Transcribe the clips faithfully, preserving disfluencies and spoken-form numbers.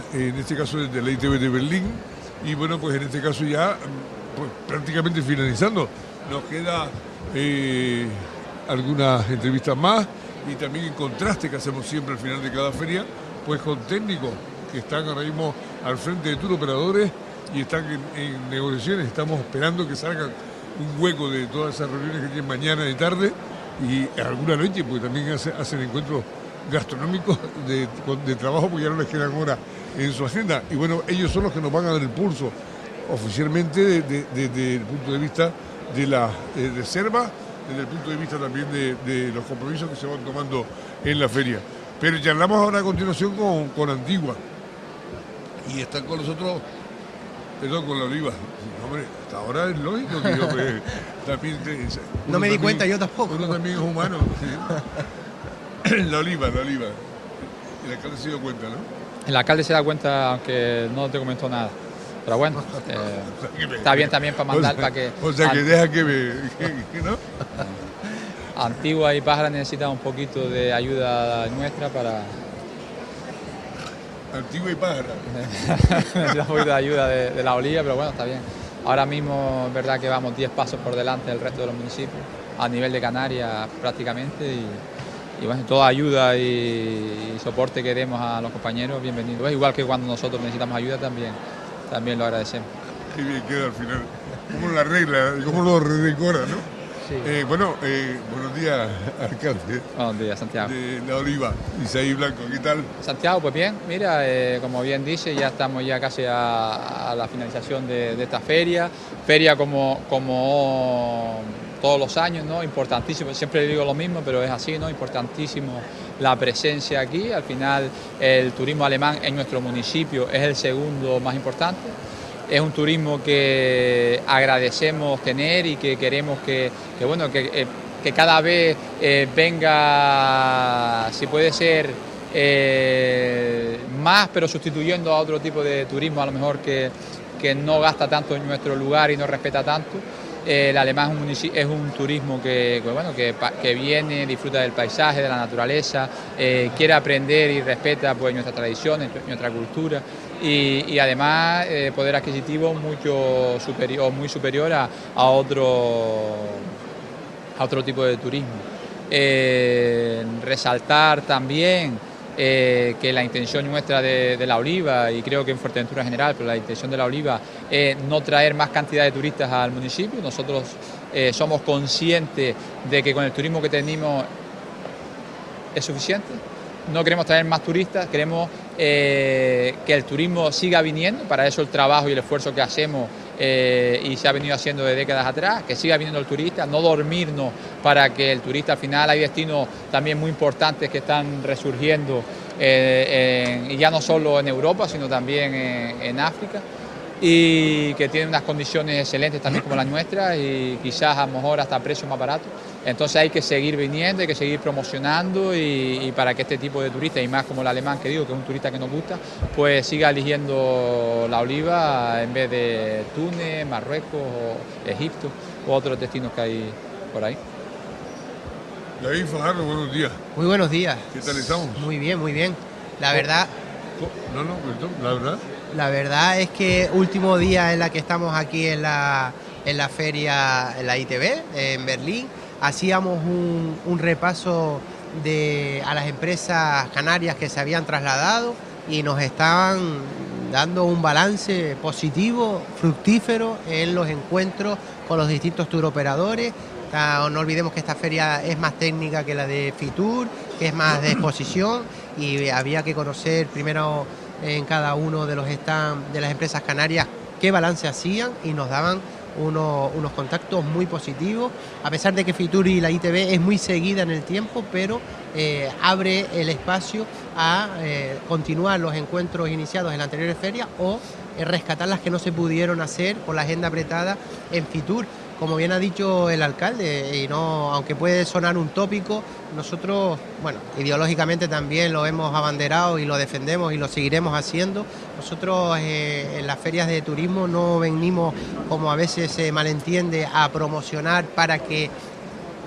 en este caso de la I T V de Berlín, y bueno, pues en este caso ya pues, prácticamente finalizando. Nos queda eh, algunas entrevistas más y también en contraste que hacemos siempre al final de cada feria, pues con técnicos que están ahora mismo al frente de tour operadores y están en, en negociaciones. Estamos esperando que salgan un hueco de todas esas reuniones que tienen mañana y tarde y alguna noche, porque también hace, hacen encuentros gastronómicos de, de trabajo, porque ya no les quedan horas en su agenda. Y bueno, ellos son los que nos van a dar el pulso oficialmente de, de, de, desde el punto de vista de la eh, reserva, desde el punto de vista también de, de los compromisos que se van tomando en la feria. Pero charlamos ahora a continuación con, con Antigua. Y están con nosotros, perdón, con la Oliva. Hombre, hasta ahora es lógico que yo me, también... Te, no me también, di cuenta, yo tampoco. Uno también es humano. ¿Sí? La Oliva, la Oliva. El alcalde se dio cuenta, ¿no? El alcalde se da cuenta, aunque no te comentó nada. Pero bueno, eh, o sea, me, está bien también para mandar, o sea, para que... O sea, que deja que me... Que, que ¿no? Antigua y Pájara necesitan un poquito de ayuda nuestra para... Antigua y Pájara. Necesitan un poquito de ayuda de, de la Oliva, pero bueno, está bien. Ahora mismo es verdad que vamos diez pasos por delante del resto de los municipios, a nivel de Canarias prácticamente, y, y bueno, toda ayuda y, y soporte que demos a los compañeros, bienvenido. Es igual que cuando nosotros necesitamos ayuda también, también lo agradecemos. Qué bien queda al final, como la regla, como lo redecora, ¿no? Sí. Eh, bueno, eh, buenos días, alcalde. Buenos días, Santiago. De La Oliva, Isaí Blanco, ¿qué tal? Santiago, pues bien, mira, eh, como bien dice, ya estamos ya casi a, a la finalización de, de esta feria. Feria como, como todos los años, ¿no? Importantísimo, siempre digo lo mismo, pero es así, ¿no? Importantísimo la presencia aquí. Al final, el turismo alemán en nuestro municipio es el segundo más importante. Es un turismo que agradecemos tener y que queremos que, que bueno, que, eh, que cada vez eh, venga, si puede ser, eh, más, pero sustituyendo a otro tipo de turismo, a lo mejor que, que no gasta tanto en nuestro lugar y no respeta tanto. Eh, el alemán es un, es un turismo que, que, bueno, que, que viene, disfruta del paisaje, de la naturaleza, eh, quiere aprender y respeta pues, nuestras tradiciones, nuestra cultura. Y, y además eh, poder adquisitivo mucho superior, muy superior a, a, otro, a otro tipo de turismo. Eh, resaltar también eh, que la intención nuestra de, de la Oliva, y creo que en Fuerteventura en general, pero la intención de la Oliva es no traer más cantidad de turistas al municipio. Nosotros eh, somos conscientes de que con el turismo que tenemos es suficiente. No queremos traer más turistas, queremos eh, que el turismo siga viniendo, para eso el trabajo y el esfuerzo que hacemos eh, y se ha venido haciendo de décadas atrás, que siga viniendo el turista, no dormirnos para que el turista, al final hay destinos también muy importantes que están resurgiendo, eh, en, y ya no solo en Europa, sino también en, en África, y que tienen unas condiciones excelentes también como la nuestra y quizás a lo mejor hasta precios más baratos. Entonces hay que seguir viniendo, hay que seguir promocionando y, y para que este tipo de turistas, y más como el alemán que digo, que es un turista que nos gusta, pues siga eligiendo la Oliva en vez de Túnez, Marruecos, o Egipto u otros destinos que hay por ahí. David Fajardo, buenos días. Muy buenos días. ¿Qué tal estamos? Muy bien, muy bien. La verdad... No, no, perdón, la verdad... La verdad es que último día en la que estamos aquí en la, en la feria, en la I T V, en Berlín, hacíamos un, un repaso de, a las empresas canarias que se habían trasladado y nos estaban dando un balance positivo, fructífero en los encuentros con los distintos turoperadores. No olvidemos que esta feria es más técnica que la de Fitur, que es más de exposición, y había que conocer primero en cada uno de los stands de las empresas canarias qué balance hacían, y nos daban unos, unos contactos muy positivos, a pesar de que Fitur y la I T V es muy seguida en el tiempo, pero eh, abre el espacio a eh, continuar los encuentros iniciados en la anterior feria o eh, rescatar las que no se pudieron hacer por la agenda apretada en Fitur. Como bien ha dicho el alcalde, y no, aunque puede sonar un tópico, nosotros, bueno, ideológicamente también lo hemos abanderado y lo defendemos y lo seguiremos haciendo. Nosotros eh, en las ferias de turismo no venimos, como a veces se malentiende, a promocionar para que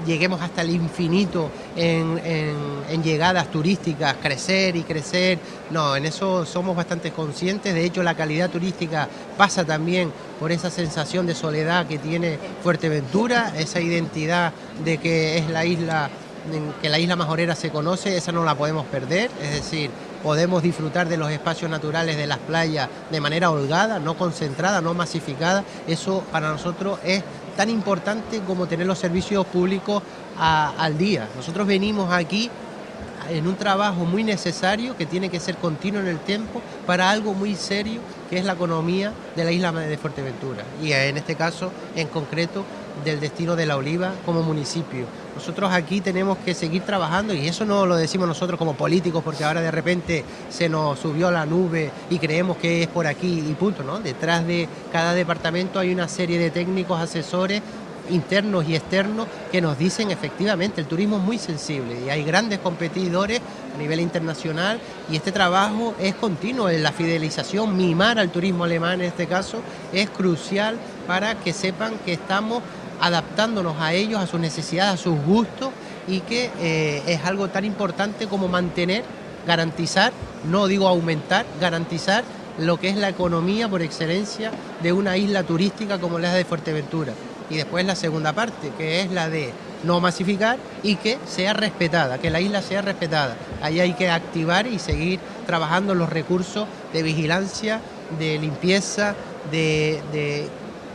lleguemos hasta el infinito en, en, en llegadas turísticas, crecer y crecer. No, en eso somos bastante conscientes. De hecho, la calidad turística pasa también por esa sensación de soledad que tiene Fuerteventura, esa identidad de que es la isla, que la isla majorera se conoce, esa no la podemos perder. Es decir, podemos disfrutar de los espacios naturales de las playas de manera holgada, no concentrada, no masificada. Eso para nosotros es tan importante como tener los servicios públicos a, al día. Nosotros venimos aquí en un trabajo muy necesario que tiene que ser continuo en el tiempo para algo muy serio que es la economía de la isla de Fuerteventura y en este caso en concreto del destino de La Oliva como municipio. Nosotros aquí tenemos que seguir trabajando y eso no lo decimos nosotros como políticos porque ahora de repente se nos subió la nube y creemos que es por aquí y punto, ¿no? Detrás de cada departamento hay una serie de técnicos, asesores internos y externos que nos dicen efectivamente el turismo es muy sensible y hay grandes competidores a nivel internacional y este trabajo es continuo, la fidelización, mimar al turismo alemán en este caso es crucial para que sepan que estamos adaptándonos a ellos, a sus necesidades, a sus gustos y que eh, es algo tan importante como mantener, garantizar, no digo aumentar, garantizar lo que es la economía por excelencia de una isla turística como la de Fuerteventura. Y después la segunda parte, que es la de no masificar y que sea respetada, que la isla sea respetada. Ahí hay que activar y seguir trabajando los recursos de vigilancia, de limpieza, de, de,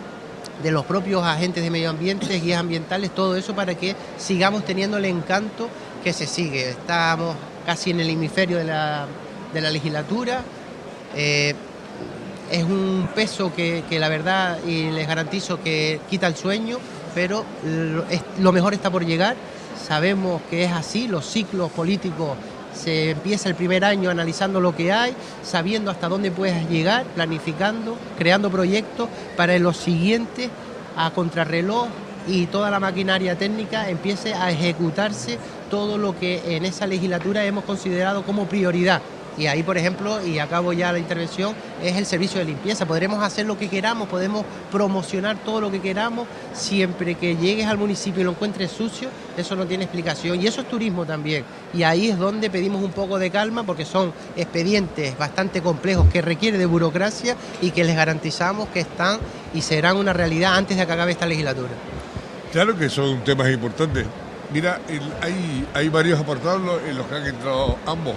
de los propios agentes de medio ambiente, guías ambientales, todo eso para que sigamos teniendo el encanto que se sigue. Estamos casi en el hemisferio de la, de la legislatura. Eh, Es un peso que, que la verdad, y les garantizo que quita el sueño, pero lo, es, lo mejor está por llegar. Sabemos que es así, los ciclos políticos se empieza el primer año analizando lo que hay, sabiendo hasta dónde puedes llegar, planificando, creando proyectos para en los siguientes, a contrarreloj y toda la maquinaria técnica empiece a ejecutarse todo lo que en esa legislatura hemos considerado como prioridad. Y ahí, por ejemplo, y acabo ya la intervención, es el servicio de limpieza. Podremos hacer lo que queramos, podemos promocionar todo lo que queramos, siempre que llegues al municipio y lo encuentres sucio, eso no tiene explicación. Y eso es turismo también. Y ahí es donde pedimos un poco de calma, porque son expedientes bastante complejos que requieren de burocracia y que les garantizamos que están y serán una realidad antes de que acabe esta legislatura. Claro que son temas importantes. Mira, el, hay, hay varios apartados en los que han entrado ambos.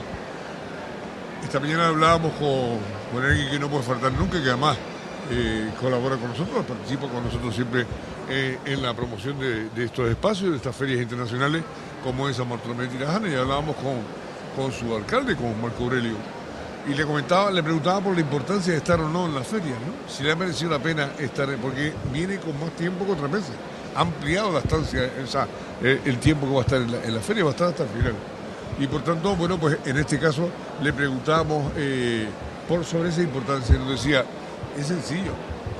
Esta mañana hablábamos con, con alguien que no puede faltar nunca, que además eh, colabora con nosotros, participa con nosotros siempre eh, en la promoción de, de estos espacios, de estas ferias internacionales, como es San Bartolomé de Tirajana, y hablábamos con, con su alcalde, con Marco Aurelio. Y le comentaba, le preguntaba por la importancia de estar o no en la feria, ¿no? Si le ha merecido la pena estar, porque viene con más tiempo que otras veces. Ha ampliado la estancia, o sea, el, el tiempo que va a estar en la, en la feria, va a estar hasta el final. Y por tanto, bueno, pues en este caso le preguntábamos eh, por, sobre esa importancia. Nos decía, es sencillo,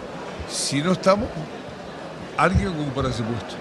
si no estamos, alguien ocupará ese puesto.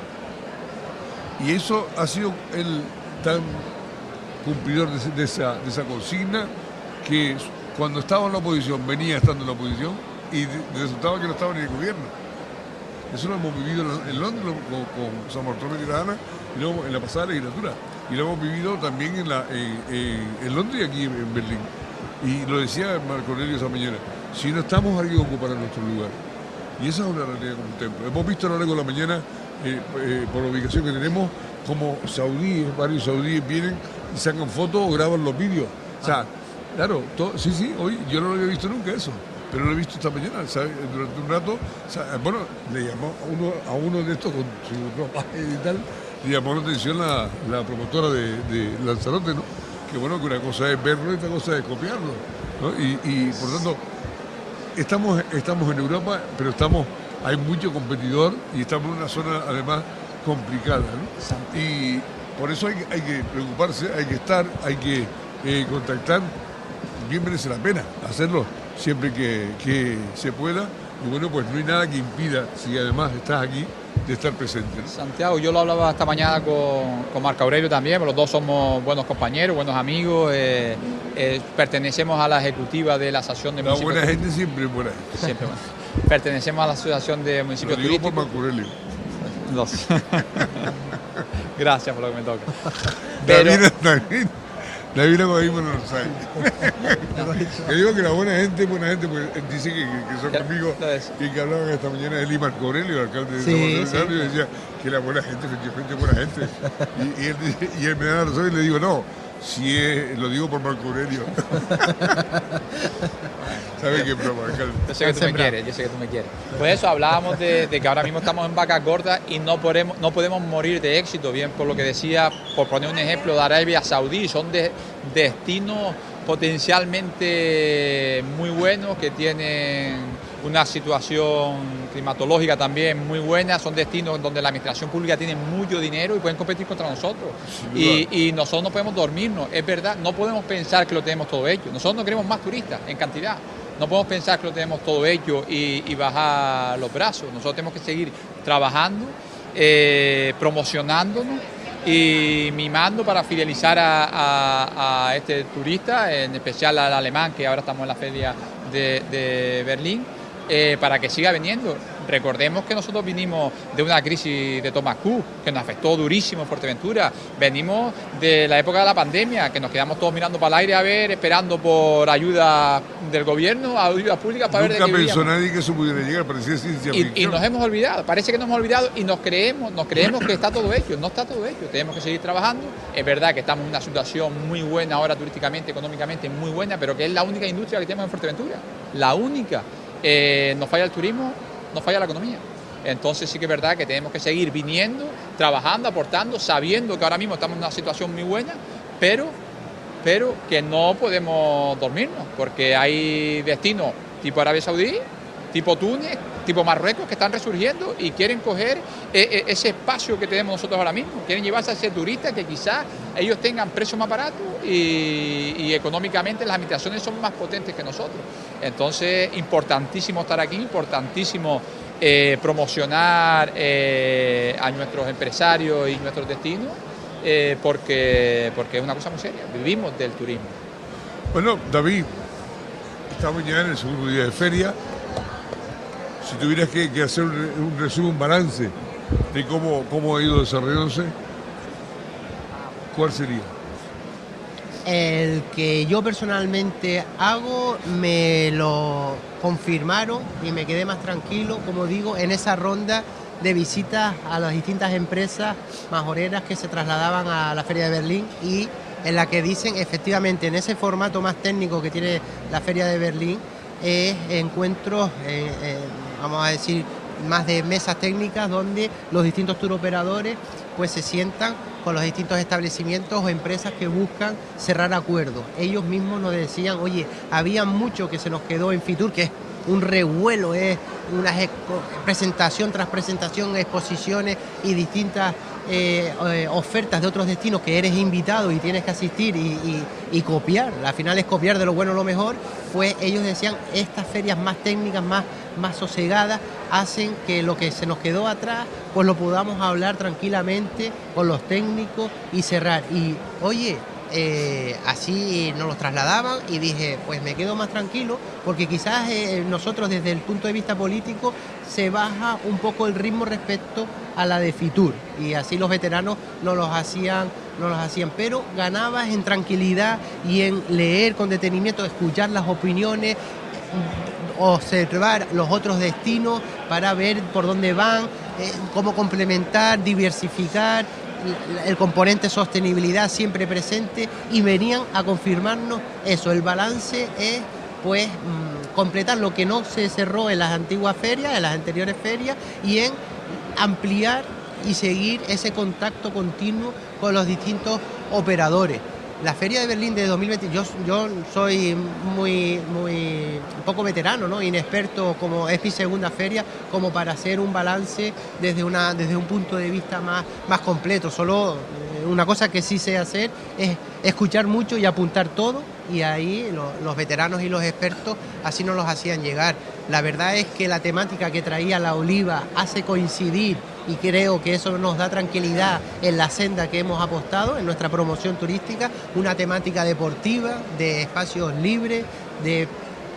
Y eso ha sido el tan cumplidor de, de, esa, de esa consigna, que cuando estaba en la oposición, venía estando en la oposición, y resultaba que no estaba ni en el gobierno. Eso lo hemos vivido en Londres con, con San Bartolomé de Tirajana y luego en la pasada legislatura. Y lo hemos vivido también en, la, en, en, en Londres y aquí en, en Berlín. Y lo decía Marco Aurelio esa mañana, si no estamos, alguien ocupará nuestro lugar. Y esa es una realidad como un templo. Hemos visto a lo largo de la mañana, eh, eh, por la ubicación que tenemos, como saudíes, varios saudíes vienen y sacan fotos o graban los vídeos. O sea, claro, todo, sí, sí, hoy yo no lo había visto nunca eso. Pero lo he visto esta mañana, ¿sabes? Durante un rato, o sea, bueno, le llamó a uno, a uno de estos con su ropa y tal, le llamó la atención la, la promotora de, de Lanzarote, ¿no? Que bueno, que una cosa es verlo y otra cosa es copiarlo, ¿no? Y, y por tanto, estamos, estamos en Europa, pero estamos, hay mucho competidor y estamos en una zona además complicada, ¿no? Y por eso hay, hay que preocuparse, hay que estar, hay que eh, contactar, bien merece la pena hacerlo siempre que, que se pueda. Y bueno, pues no hay nada que impida, si además estás aquí, de estar presente, ¿no? Santiago, yo lo hablaba esta mañana con, con Marco Aurelio también, los dos somos buenos compañeros, buenos amigos, eh, eh, pertenecemos a la ejecutiva de la Asociación de La Municipios buena gente siempre es buena gente. Siempre bueno. Pertenecemos a la Asociación de Municipios Lo digo Turísticos. por Marco Aurelio. Dos. Gracias por lo que me toca. Pero... David, David, David lo vimos en Buenos Aires. Yo digo que la buena gente, buena gente, pues dice que, que son conmigo y que hablaban esta mañana de Lima Marco Aurelio, el alcalde de sí, San Martín, sí. Y decía que la buena gente, efectivamente buena gente. Y, y, él, y él me da la razón y le digo, no, si es, lo digo por Marco Aurelio. ¿Sabes qué broma, alcalde? Yo sé que tú me quieres, yo sé que tú me quieres. Por eso hablábamos de, de que ahora mismo estamos en vacas gordas y no podemos, no podemos morir de éxito, bien por lo que decía, por poner un ejemplo, de Arabia Saudí, son de, destinos potencialmente muy buenos, que tienen una situación climatológica también muy buena, son destinos donde la administración pública tiene mucho dinero y pueden competir contra nosotros. Sí, y, y nosotros no podemos dormirnos, es verdad, no podemos pensar que lo tenemos todo hecho. Nosotros no queremos más turistas en cantidad. No podemos pensar que lo tenemos todo hecho y, y bajar los brazos. Nosotros tenemos que seguir trabajando, eh, promocionándonos y mimando para fidelizar a, a, a este turista, en especial al alemán, que ahora estamos en la feria de, de Berlín, eh, para que siga viniendo. Recordemos que nosotros vinimos de una crisis de Thomas Cook, que nos afectó durísimo en Fuerteventura. Venimos de la época de la pandemia, que nos quedamos todos mirando para el aire a ver, esperando por ayuda del gobierno, ayuda pública para Nunca ver de qué pensó vivíamos. nadie que eso pudiera llegar, parecía ciencia ficción. Y, y nos hemos olvidado, parece que nos hemos olvidado y nos creemos, nos creemos que está todo hecho. No está todo hecho, tenemos que seguir trabajando. Es verdad que estamos en una situación muy buena ahora turísticamente, económicamente muy buena, pero que es la única industria que tenemos en Fuerteventura. La única. Eh, nos falla el turismo, nos falla la economía. Entonces sí que es verdad que tenemos que seguir viniendo, trabajando, aportando, sabiendo que ahora mismo estamos en una situación muy buena, pero, pero que no podemos dormirnos, porque hay destinos tipo Arabia Saudí, tipo Túnez, tipo Marruecos, que están resurgiendo y quieren coger ese espacio que tenemos nosotros ahora mismo. Quieren llevarse a ese turista que quizás ellos tengan precios más baratos y, y económicamente las administraciones son más potentes que nosotros. Entonces, importantísimo estar aquí, importantísimo eh, promocionar eh, a nuestros empresarios y nuestros destinos, eh, porque, porque es una cosa muy seria. Vivimos del turismo. Bueno, David, estamos ya en el segundo día de feria. Si tuvieras que, que hacer un, un resumen, un balance de cómo, cómo ha ido desarrollándose, ¿cuál sería? El que yo personalmente hago, me lo confirmaron y me quedé más tranquilo, como digo, en esa ronda de visitas a las distintas empresas majoreras que se trasladaban a la Feria de Berlín, y en la que dicen efectivamente en ese formato más técnico que tiene la Feria de Berlín, es encuentros, eh, eh, vamos a decir, más de mesas técnicas donde los distintos turoperadores pues se sientan con los distintos establecimientos o empresas que buscan cerrar acuerdos. Ellos mismos nos decían, oye, había mucho que se nos quedó en Fitur, que es un revuelo, es una presentación tras presentación, exposiciones y distintas eh, eh, ofertas de otros destinos que eres invitado y tienes que asistir y, y, y copiar. Al final es copiar de lo bueno lo mejor. Pues ellos decían, estas ferias más técnicas, más, más sosegadas, hacen que lo que se nos quedó atrás pues lo podamos hablar tranquilamente con los técnicos y cerrar. Y oye, Eh, así nos los trasladaban y dije, pues me quedo más tranquilo, porque quizás eh, nosotros desde el punto de vista político se baja un poco el ritmo respecto a la de Fitur, y así los veteranos no los hacían, no los hacían, pero ganabas en tranquilidad y en leer con detenimiento, escuchar las opiniones, observar los otros destinos para ver por dónde van, eh, cómo complementar, diversificar, el componente sostenibilidad siempre presente, y venían a confirmarnos eso. El balance es pues mmm, completar lo que no se cerró en las antiguas ferias, en las anteriores ferias, y en ampliar y seguir ese contacto continuo con los distintos operadores. La Feria de Berlín de dos mil veinte, yo, yo soy muy, muy un poco veterano, ¿no? Inexperto, como es mi segunda feria, como para hacer un balance desde, una, desde un punto de vista más, más completo. Solo eh, una cosa que sí sé hacer es escuchar mucho y apuntar todo, y ahí lo, los veteranos y los expertos así nos los hacían llegar. La verdad es que la temática que traía la Oliva hace coincidir, y creo que eso nos da tranquilidad en la senda que hemos apostado en nuestra promoción turística, una temática deportiva, de espacios libres, de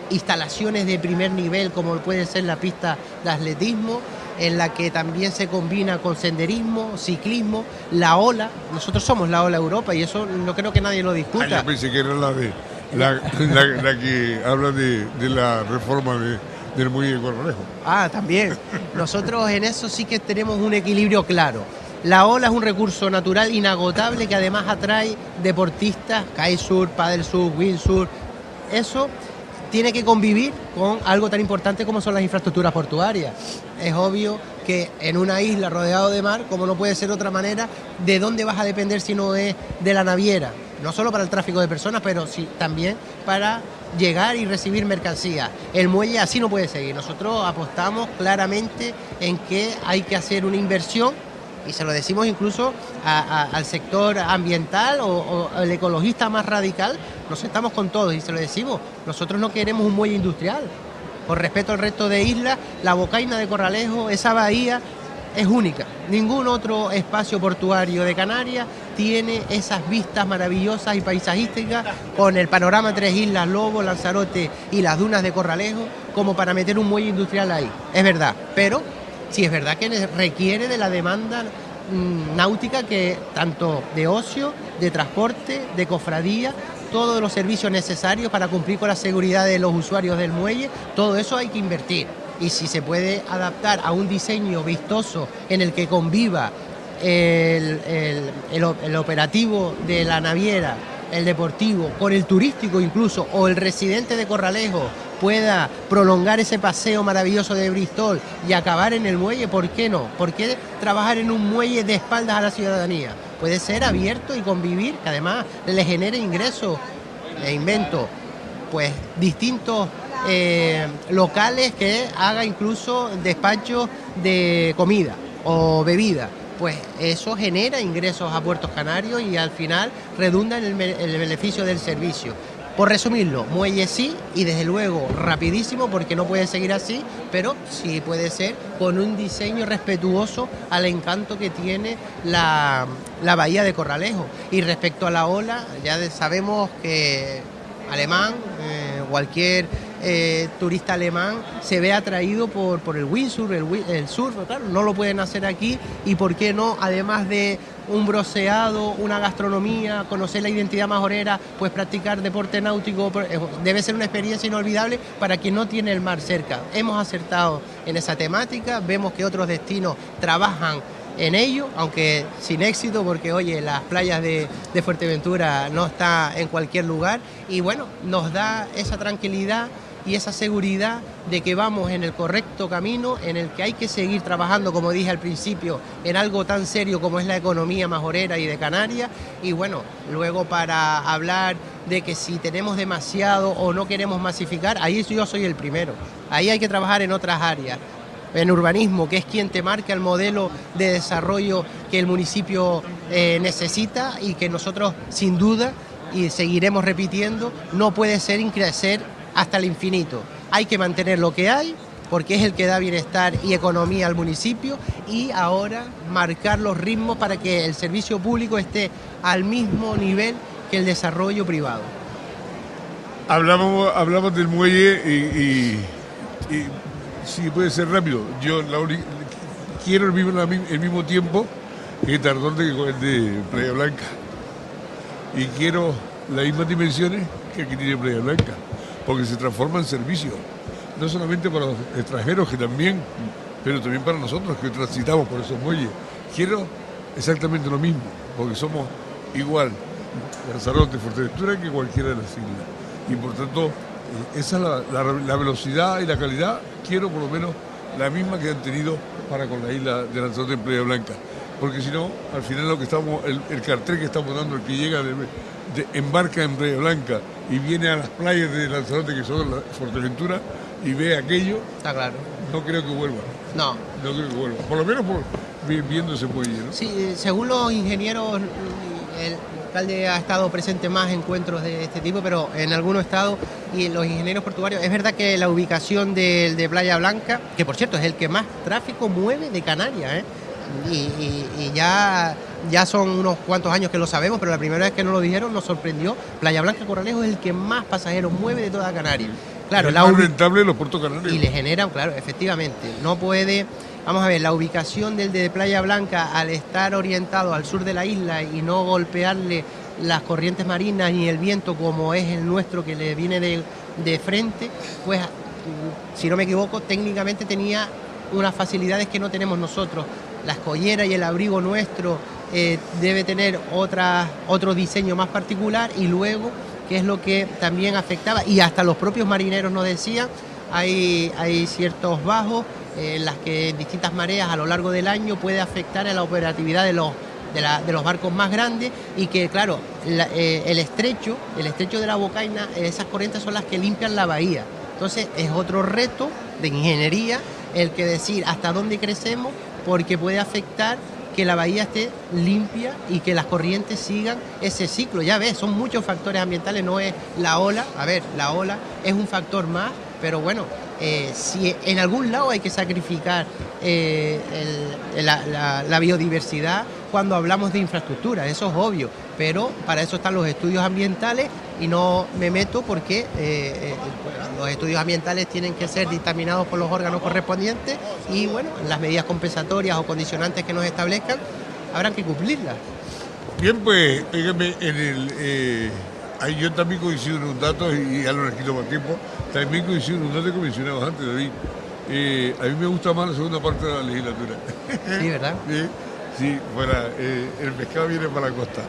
instalaciones de primer nivel como puede ser la pista de atletismo, en la que también se combina con senderismo, ciclismo, la ola. Nosotros somos la ola Europa y eso no creo que nadie lo discuta. Ah, yo pensé que era la de la, la, la que habla de, de la reforma de, del muelle de Corralejo. Ah, también. Nosotros en eso sí que tenemos un equilibrio claro. La ola es un recurso natural inagotable que además atrae deportistas, kitesurf, paddlesurf, windsurf. Eso tiene que convivir con algo tan importante como son las infraestructuras portuarias. Es obvio que en una isla rodeado de mar, como no puede ser de otra manera, ¿de dónde vas a depender si no es de la naviera? No solo para el tráfico de personas, pero sí también para llegar y recibir mercancías. El muelle así no puede seguir. Nosotros apostamos claramente en que hay que hacer una inversión, y se lo decimos incluso a, a, al sector ambiental o, o el ecologista más radical, nos sentamos con todos y se lo decimos, nosotros no queremos un muelle industrial. Con respeto al resto de islas, la Bocaina de Corralejo, esa bahía es única. Ningún otro espacio portuario de Canarias tiene esas vistas maravillosas y paisajísticas con el panorama Tres Islas, Lobo, Lanzarote y las dunas de Corralejo como para meter un muelle industrial ahí. Es verdad, pero sí es verdad que requiere de la demanda mmm, náutica, que tanto de ocio, de transporte, de cofradía, todos los servicios necesarios para cumplir con la seguridad de los usuarios del muelle, todo eso hay que invertir. Y si se puede adaptar a un diseño vistoso en el que conviva el, el, el, el operativo de la naviera, el deportivo, con el turístico incluso, o el residente de Corralejo pueda prolongar ese paseo maravilloso de Bristol y acabar en el muelle, ¿por qué no? ¿Por qué trabajar en un muelle de espaldas a la ciudadanía? Puede ser abierto y convivir, que además le genere ingresos, le invento, pues distintos eh, locales que haga incluso despachos de comida o bebida. Pues eso genera ingresos a Puertos Canarios y al final redunda en el, el beneficio del servicio. Por resumirlo, muelle sí, y desde luego rapidísimo, porque no puede seguir así, pero sí puede ser con un diseño respetuoso al encanto que tiene la, la bahía de Corralejo. Y respecto a la ola, ya sabemos que alemán, eh, cualquier eh, turista alemán se ve atraído por, por el windsurf, el, el surf, claro, no lo pueden hacer aquí, y por qué no, además de un broceado, una gastronomía, conocer la identidad majorera, pues practicar deporte náutico, debe ser una experiencia inolvidable para quien no tiene el mar cerca. Hemos acertado en esa temática, vemos que otros destinos trabajan en ello, aunque sin éxito, porque oye, las playas de, de Fuerteventura no está en cualquier lugar, y bueno, nos da esa tranquilidad y esa seguridad de que vamos en el correcto camino, en el que hay que seguir trabajando, como dije al principio, en algo tan serio como es la economía majorera y de Canarias. Y bueno, luego para hablar de que si tenemos demasiado o no queremos masificar, ahí yo soy el primero. Ahí hay que trabajar en otras áreas, en urbanismo, que es quien te marca el modelo de desarrollo que el municipio eh, necesita, y que nosotros sin duda, y seguiremos repitiendo, no puede ser increcer hasta el infinito. Hay que mantener lo que hay, porque es el que da bienestar y economía al municipio, y ahora marcar los ritmos para que el servicio público esté al mismo nivel que el desarrollo privado. Hablamos, hablamos del muelle y, y, y sí, puede ser rápido. Yo la uni, quiero el mismo, el mismo tiempo que Tardón de, de Playa Blanca, y quiero las mismas dimensiones que aquí tiene Playa Blanca, porque se transforma en servicio, no solamente para los extranjeros, que también, pero también para nosotros que transitamos por esos muelles. Quiero exactamente lo mismo, porque somos igual Lanzarote, Fuerteventura, que cualquiera de las islas, y por tanto esa es la, la, la velocidad y la calidad. Quiero por lo menos la misma que han tenido para con la isla de Lanzarote en Playa Blanca, porque si no, al final lo que estamos, el, el cartel que estamos dando, el que llega de, de, embarca en Playa Blanca y viene a las playas de Lanzarote, que son la Fuerteventura, y ve aquello, está claro, no creo que vuelva. No. No creo que vuelva, por lo menos por, viendo ese muelle, ¿no? Sí, según los ingenieros, el alcalde ha estado presente en más encuentros de este tipo, pero en algunos estados, y los ingenieros portuarios, es verdad que la ubicación de, de Playa Blanca, que por cierto es el que más tráfico mueve de Canarias, ¿eh? Y, y, y ya, ya son unos cuantos años que lo sabemos, pero la primera vez que nos lo dijeron nos sorprendió. Playa Blanca Corralejo es el que más pasajeros mueve de toda Canarias. claro, es la más ubi- rentable los puertos canarios. y le generan, claro, efectivamente, no puede, vamos a ver, la ubicación del de Playa Blanca, al estar orientado al sur de la isla y no golpearle las corrientes marinas y el viento como es el nuestro que le viene de, de frente, pues, si no me equivoco, técnicamente tenía unas facilidades que no tenemos nosotros. La escollera y el abrigo nuestro eh, debe tener otra, otro diseño más particular, y luego, que es lo que también afectaba, y hasta los propios marineros nos decían, hay, hay ciertos bajos eh, en las que en distintas mareas a lo largo del año puede afectar a la operatividad de los, de, la, de los barcos más grandes, y que claro, la, eh, el estrecho, el estrecho de la Bocaina, esas corrientes son las que limpian la bahía. Entonces es otro reto de ingeniería el que decir hasta dónde crecemos, porque puede afectar que la bahía esté limpia y que las corrientes sigan ese ciclo. Ya ves, son muchos factores ambientales, no es la ola. A ver, la ola es un factor más, pero bueno, eh, si en algún lado hay que sacrificar eh, el, la, la, la biodiversidad cuando hablamos de infraestructura, eso es obvio, pero para eso están los estudios ambientales, y no me meto porque eh, eh, los estudios ambientales tienen que ser dictaminados por los órganos correspondientes, y bueno, las medidas compensatorias o condicionantes que nos establezcan habrán que cumplirlas. Bien, pues, dígame, en el, eh, ahí yo también coincido en un dato, y ya no les quito más tiempo, también coincido en un dato que mencionabas antes, David. Eh, a mí me gusta más la segunda parte de la legislatura. Sí, ¿verdad? Sí, sí, para, eh, el pescado viene para la costa.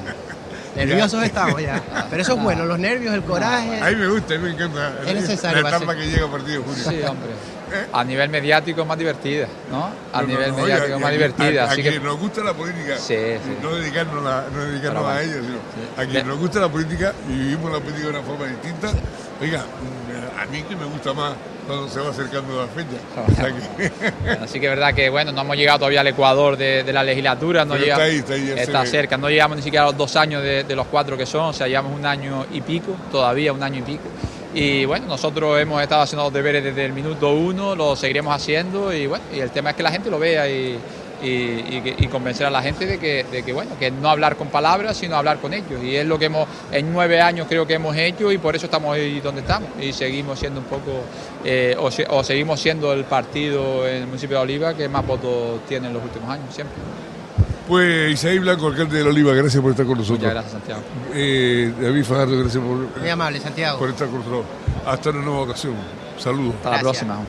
Nerviosos estamos ya, pero eso es bueno, los nervios, el coraje. A mí me gusta, a mí me encanta Es necesario, la etapa va a ser. que llega a partir de junio. Sí, hombre. A nivel mediático es más divertida, ¿no? A No, no, nivel no, mediático oiga, es más a- divertida. A, a así quien que nos gusta la política, Sí, sí. no dedicarnos, a, no dedicarnos Pero a bueno. ella, sino Sí. a quien Bien. nos gusta la política y vivimos la política de una forma distinta. Oiga, mm, a mí que me gusta más cuando se va acercando la fecha. O sea que- Así que es verdad que bueno, no hemos llegado todavía al Ecuador de, de la legislatura, no Pero llega- está ahí, está ahí, ya se está ve. cerca, no llegamos ni siquiera a los dos años de, de los cuatro que son, o sea, llevamos un año y pico, todavía un año y pico. Y bueno, nosotros hemos estado haciendo los deberes desde el minuto uno, lo seguiremos haciendo, y bueno, y el tema es que la gente lo vea y, y, y, y convencer a la gente de que, de que bueno, que no hablar con palabras, sino hablar con ellos. Y es lo que hemos, en nueve años creo que hemos hecho, y por eso estamos ahí donde estamos. Y seguimos siendo un poco, eh, o, se- o seguimos siendo el partido en el municipio de Oliva que más votos tiene en los últimos años, siempre. Pues Isaí Blanco, alcalde de la Oliva, gracias por estar con nosotros. Muchas gracias, Santiago. Eh, David Fajardo, gracias por, Muy amable, Santiago. por estar con nosotros. Hasta una nueva ocasión. Saludos. Hasta la Gracias. próxima.